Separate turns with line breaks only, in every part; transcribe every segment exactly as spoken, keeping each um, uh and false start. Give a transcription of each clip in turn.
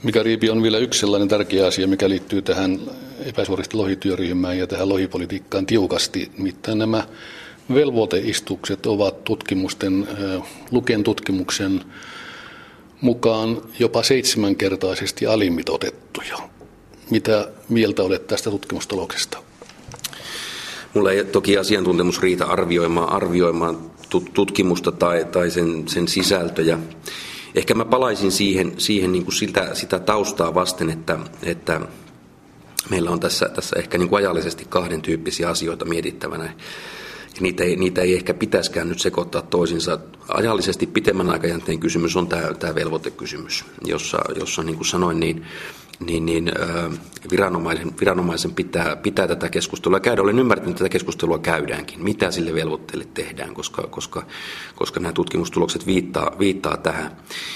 Mika Riipi, on vielä yksi sellainen tärkeä asia, mikä liittyy tähän epäsuorasti lohityöryhmään ja tähän lohipolitiikkaan tiukasti. Nimittäin nämä velvoiteistukset ovat tutkimusten, Luken tutkimuksen mukaan jopa seitsemänkertaisesti alimitoitettuja. Mitä mieltä olet tästä tutkimustuloksesta?
Mulla ei toki asiantuntemus riitä arvioimaan, arvioimaan tutkimusta tai, tai sen, sen sisältöjä. Ehkä mä palaisin siihen, siihen niin kuin sitä, sitä taustaa vasten, että, että meillä on tässä, tässä ehkä niin kuin ajallisesti kahden tyyppisiä asioita mietittävänä. Ja niitä, ei, niitä ei ehkä pitäisikään nyt sekoittaa toisinsa. Ajallisesti pitemmän aikajänteen kysymys on tämä, tämä velvoitekysymys, jossa, jossa niin kuin sanoin, niin, niin, niin viranomaisen, viranomaisen pitää, pitää tätä keskustelua käydä. Olen ymmärtänyt, että tätä keskustelua käydäänkin. Mitä sille velvoitteelle tehdään, koska, koska, koska nämä tutkimustulokset viittaa, viittaa tähän.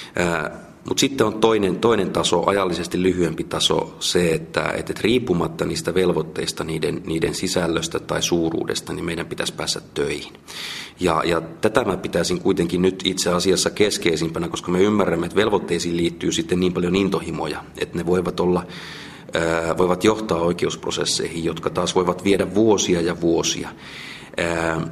Mutta sitten on toinen, toinen taso, ajallisesti lyhyempi taso, se, että, että riippumatta niistä velvoitteista, niiden, niiden sisällöstä tai suuruudesta, niin meidän pitäisi päästä töihin. Ja, ja tätä mä pitäisin kuitenkin nyt itse asiassa keskeisimpänä, koska me ymmärrämme, että velvoitteisiin liittyy sitten niin paljon intohimoja, että ne voivat olla, ää, voivat johtaa oikeusprosesseihin, jotka taas voivat viedä vuosia ja vuosia. Ää,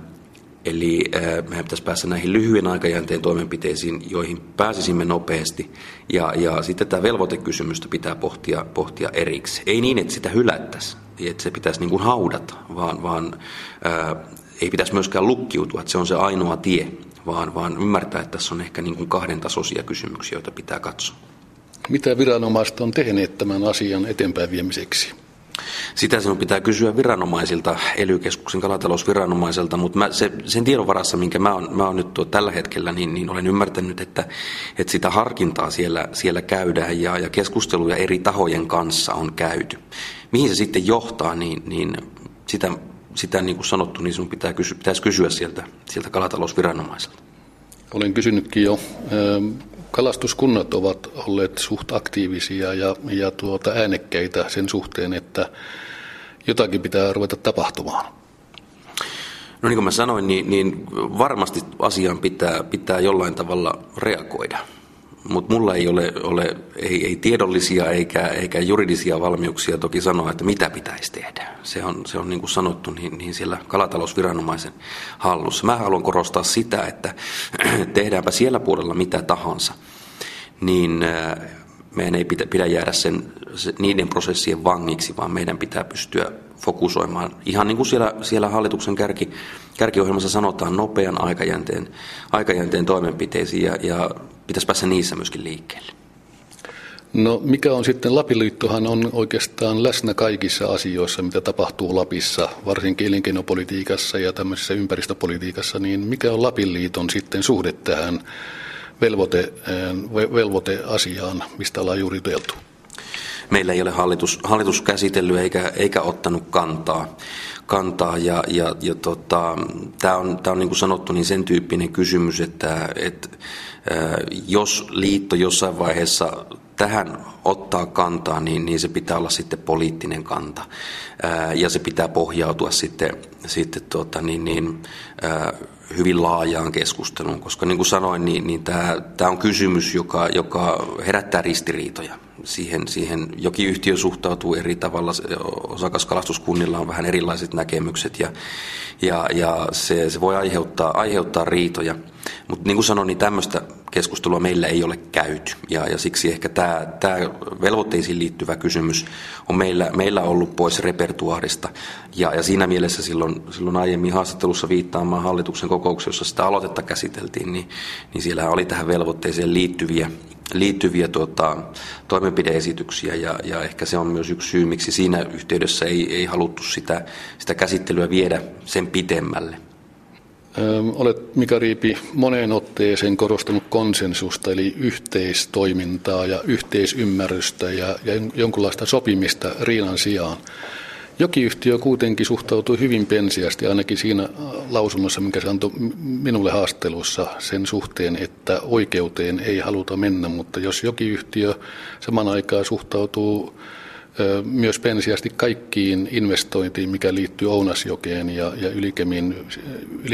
Eli meidän pitäisi päästä näihin lyhyen aikajänteen toimenpiteisiin, joihin pääsisimme nopeasti. Ja, ja sitten tämä velvoitekysymystä pitää pohtia, pohtia erikseen. Ei niin, että sitä hylättäisiin, että se pitäisi niin kuin haudata, vaan, vaan ää, ei pitäisi myöskään lukkiutua, että se on se ainoa tie, vaan, vaan ymmärtää, että tässä on ehkä niin kuin kahden tasoisia kysymyksiä, joita pitää katsoa.
Mitä viranomaiset on tehneet tämän asian eteenpäin viemiseksi?
Sitä sinun pitää kysyä viranomaisilta, E L Y-keskuksen kalatalousviranomaiselta, mutta mä se, sen tiedon varassa, minkä mä oon, mä oon nyt tuo tällä hetkellä, niin, niin olen ymmärtänyt, että, että sitä harkintaa siellä, siellä käydään ja, ja keskusteluja eri tahojen kanssa on käyty. Mihin se sitten johtaa, niin, niin sitä, sitä niin kuin sanottu, niin sinun pitää kysy, pitäisi kysyä sieltä, sieltä kalatalousviranomaiselta.
Olen kysynytkin jo. Kalastuskunnat ovat olleet suht aktiivisia ja, ja tuota äänekkäitä sen suhteen, että jotakin pitää ruveta tapahtumaan.
No niin kuin mä sanoin, niin, niin varmasti asiaan pitää, pitää jollain tavalla reagoida. Mutta mulla ei ole, ole ei, ei tiedollisia eikä, eikä juridisia valmiuksia toki sanoa, että mitä pitäisi tehdä. Se on, se on niin kuin sanottu niin, niin siellä kalatalousviranomaisen hallussa. Mä haluan korostaa sitä, että tehdäänpä siellä puolella mitä tahansa, niin meidän ei pidä, pidä jäädä sen, se, niiden prosessien vangiksi, vaan meidän pitää pystyä fokusoimaan. Ihan niin kuin siellä, siellä hallituksen kärki, kärkiohjelmassa sanotaan, nopean aikajänteen, aikajänteen toimenpiteisiin ja, ja pitäisi päästä niissä myöskin liikkeelle.
No mikä on sitten, Lapin-liittohan on oikeastaan läsnä kaikissa asioissa, mitä tapahtuu Lapissa, varsinkin elinkeinopolitiikassa ja tämmöisessä ympäristöpolitiikassa, niin mikä on Lapin-liiton sitten suhde tähän velvoite, velvoiteasiaan, mistä ollaan juuri juteltu?
Meillä ei ole hallitus, hallitus käsitellyt eikä, eikä ottanut kantaa, kantaa ja, ja, ja tota, tämä on, tää on niin kuin sanottu niin sen tyyppinen kysymys, että et, ä, jos liitto jossain vaiheessa tähän ottaa kantaa, niin, niin se pitää olla sitten poliittinen kanta ää, ja se pitää pohjautua sitten, sitten tuota, niin, niin, ää, hyvin laajaan keskusteluun, koska niin kuin sanoin, niin, niin tämä, tämä on kysymys, joka, joka herättää ristiriitoja. Siihen, siihen jokin yhtiö suhtautuu eri tavalla, osakaskalastuskunnilla on vähän erilaiset näkemykset ja, ja, ja se, se voi aiheuttaa, aiheuttaa riitoja. Mutta niin kuin sanoin, niin tämmöistä keskustelua meillä ei ole käyty ja, ja siksi ehkä tämä, tämä velvoitteisiin liittyvä kysymys on meillä, meillä ollut pois repertuaarista ja, ja siinä mielessä silloin, silloin aiemmin haastattelussa viittaamaan hallituksen kokouksessa, jossa sitä aloitetta käsiteltiin, niin, niin siellä oli tähän velvoitteeseen liittyviä liittyviä tuota, toimenpideesityksiä ja, ja ehkä se on myös yksi syy, miksi siinä yhteydessä ei, ei haluttu sitä, sitä käsittelyä viedä sen pitemmälle.
Ö, olet, Mika Riipi, moneen otteeseen korostanut konsensusta, eli yhteistoimintaa ja yhteisymmärrystä ja, ja jonkunlaista sopimista riidan sijaan. Jokiyhtiö kuitenkin suhtautui hyvin pensiästi, ainakin siinä lausunnossa, minkä se antoi minulle haastattelussa sen suhteen, että oikeuteen ei haluta mennä, mutta jos jokiyhtiö saman aikaan suhtautuu myös pensiästi kaikkiin investointiin, mikä liittyy Ounasjokeen ja, ja Ylikemin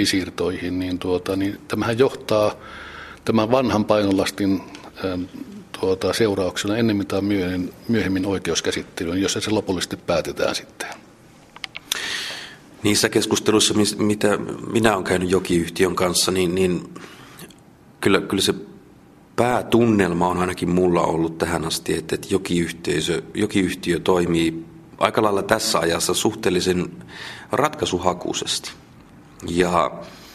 ylisiirtoihin, niin, tuota, niin tämähän johtaa tämän vanhan painolastin tuota, seurauksena ennemmin tai myöhemmin, myöhemmin oikeuskäsittelyyn, jossa se lopullisesti päätetään sitten.
Niissä keskusteluissa, mitä minä olen käynyt Joki-yhtiön kanssa, niin, niin kyllä, kyllä se päätunnelma on ainakin mulla ollut tähän asti, että, että Joki-yhteisö, Joki-yhtiö toimii aika lailla tässä ajassa suhteellisen ratkaisuhakuisesti. Ja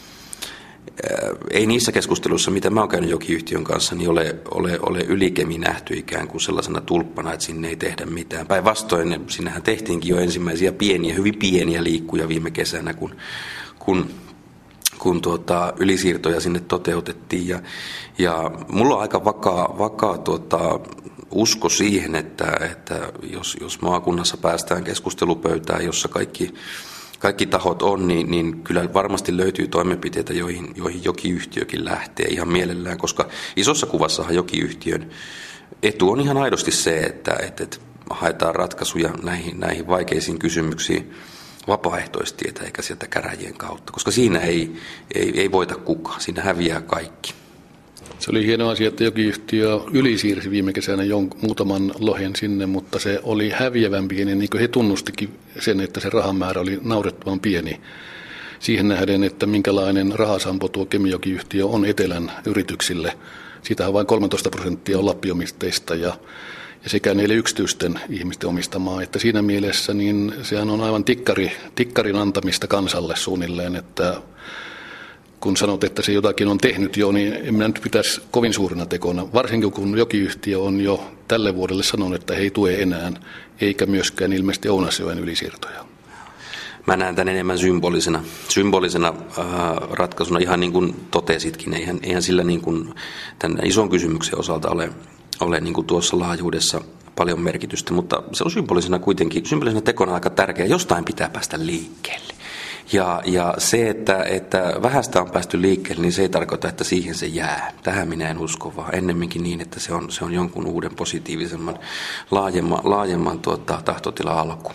ei niissä keskusteluissa, mitä mä oon käynyt Joki-yhtiön kanssa, niin ole, ole, ole Ylikemi nähty ikään kuin sellaisena tulppana, että sinne ei tehdä mitään. Päinvastoin, sinnehän tehtiinkin jo ensimmäisiä pieniä, hyvin pieniä liikkuja viime kesänä, kun, kun, kun tuota, ylisiirtoja sinne toteutettiin. Ja, ja mulla on aika vakaa, vakaa tuota, usko siihen, että, että jos, jos maakunnassa päästään keskustelupöytään, jossa kaikki Kaikki tahot on, niin, niin kyllä varmasti löytyy toimenpiteitä, joihin, joihin Joki-yhtiökin lähtee ihan mielellään, koska isossa kuvassahan Joki-yhtiön etu on ihan aidosti se, että, että, että haetaan ratkaisuja näihin, näihin vaikeisiin kysymyksiin vapaaehtoistietä eikä sieltä käräjien kautta, koska siinä ei, ei, ei voita kukaan, siinä häviää kaikki.
Se oli hieno asia, että Joki-yhtiö ylisiirsi viime kesänä jon- muutaman lohen sinne, mutta se oli häviävän pieni, niin kuin he tunnustikin sen, että se rahamäärä oli naurettavan pieni. Siihen nähden, että minkälainen rahasampo tuo Kemijoki-yhtiö on etelän yrityksille. Siitä on vain kolmetoista prosenttia on lappiomisteista ja, ja sekä niille yksityisten ihmisten omistamaa. Että siinä mielessä niin sehän on aivan tikkari, tikkarin antamista kansalle suunnilleen, että kun sanot, että se jotakin on tehnyt jo, niin en minä nyt pitäisi kovin suurena tekona. Varsinkin kun Joki-yhtiö on jo tälle vuodelle sanonut, että he ei tue enää, eikä myöskään ilmeisesti Ounasjoen ylisiirtoja.
Mä näen tämän enemmän symbolisena, symbolisena äh, ratkaisuna, ihan niin kuin totesitkin. Eihän, eihän sillä niin kuin tämän ison kysymyksen osalta ole, ole niin kuin tuossa laajuudessa paljon merkitystä, mutta se on symbolisena kuitenkin, symbolisena tekona aika tärkeä. Jostain pitää päästä liikkeelle. Ja, ja se, että, että vähästä on päästy liikkeelle, niin se ei tarkoita, että siihen se jää. Tähän minä en usko, vaan ennemminkin niin, että se on, se on jonkun uuden positiivisemman, laajemman, laajemman tuota, tahtotila alku.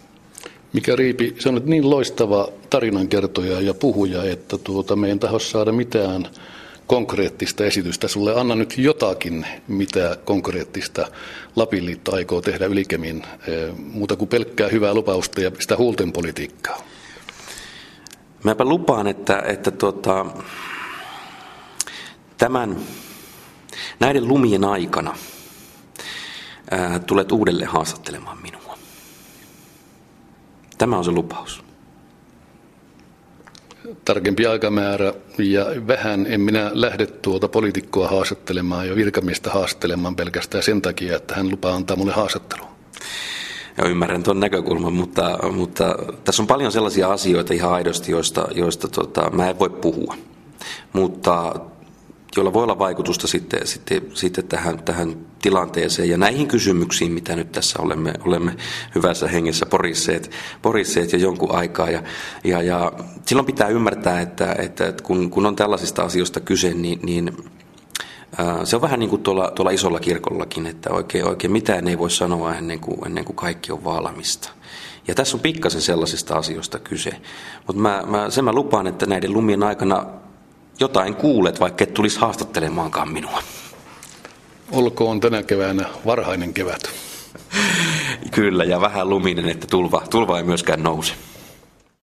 Mika Riipi, sä olet niin loistava tarinankertoja ja puhuja, että tuota, me en tahdo saada mitään konkreettista esitystä. Sulle anna nyt jotakin, mitä konkreettista Lapin liitto aikoo tehdä Ylikemin, muuta kuin pelkkää hyvää lupausta ja sitä huulten politiikkaa.
Mäpä lupaan, että, että tuota, tämän, näiden lumien aikana ää, tulet uudelleen haastattelemaan minua. Tämä on se lupaus.
Tarkempi aikamäärä ja vähän en minä lähde tuota poliitikkoa haastattelemaan ja virkamiestä haastattelemaan pelkästään sen takia, että hän lupaa antaa mulle haastattelun.
Ja ymmärrän tuon näkökulman, mutta, mutta tässä on paljon sellaisia asioita ihan aidosti, joista, joista tota, mä en voi puhua, mutta joilla voi olla vaikutusta sitten, sitten, sitten tähän, tähän tilanteeseen ja näihin kysymyksiin, mitä nyt tässä olemme, olemme hyvässä hengessä porisseet, porisseet jo jonkun aikaa. Ja, ja, ja silloin pitää ymmärtää, että, että, että kun, kun on tällaisista asioista kyse, niin, niin se on vähän niin kuin tuolla, tuolla isolla kirkollakin, että oikein, oikein mitään ei voi sanoa ennen kuin, ennen kuin kaikki on valmista. Ja tässä on pikkasen sellaisista asioista kyse. Mutta mä, mä, sen mä lupaan, että näiden lumien aikana jotain kuulet, vaikka et tulisi haastattelemaankaan minua.
Olkoon tänä keväänä varhainen kevät.
Kyllä, ja vähän luminen, että tulva, tulva ei myöskään nouse.